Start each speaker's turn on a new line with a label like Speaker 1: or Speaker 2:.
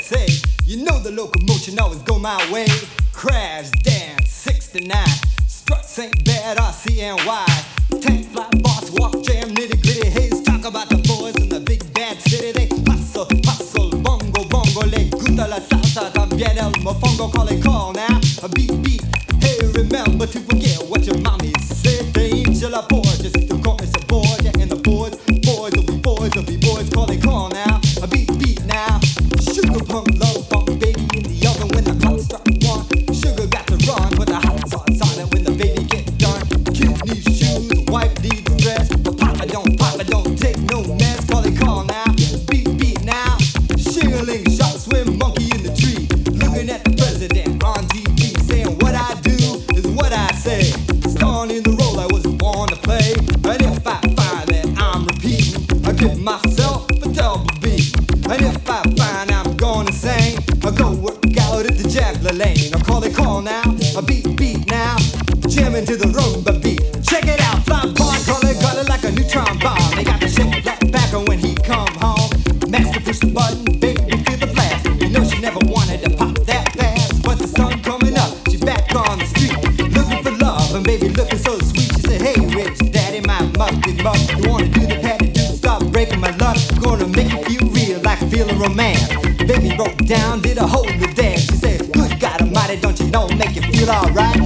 Speaker 1: say, you know the locomotion always go my way. Crash, dance, 69. Struts ain't bad, RCNY. Tank, fly, boss, walk, jam, nitty gritty. Haze, talk about the boys in the big bad city. They hustle, hustle, bongo, bongo. Le gusta la salsa, también el mofongo. Call now, a beat, beat. Hey, remember to forget what your mommy said. They ain't your la boy, just to call me some boy. Yeah, and the boys will be boys. Call now, a beat, beat now. Sugar pump, love pump, baby in the oven when the clock strike one. Sugar got to run, put the hot sauce on it when the baby get done. Kid needs shoes, wife needs dress. But Papa don't take no mess. Call now, beat, beat now. Shingling, shot, swim, monkey in the tree. Looking at the president on TV, saying what I do is what I say. Starring in the role I was born to play. And if I find that I'm repeating, I give myself a double beat. And if I find I'm gonna sing, I go work out at the Jaggler Lane. I call now, a beat, beat now. Jamming to the rumba beat. Check it out, fly bar, call it like a neutron bomb. They got the shake flat back when he come home. Master push the button, baby feel the blast. You know she never wanted to pop that fast, but the sun coming up, she back on the street, looking for love, and baby looking so sweet. She said, hey rich daddy, my muffin muff, you wanna do the patty do? Stop breaking my luck, gonna make you feel real like feeling romance. Baby broke down, did a whole new dance. She said, good God Almighty, don't you know, make you feel alright.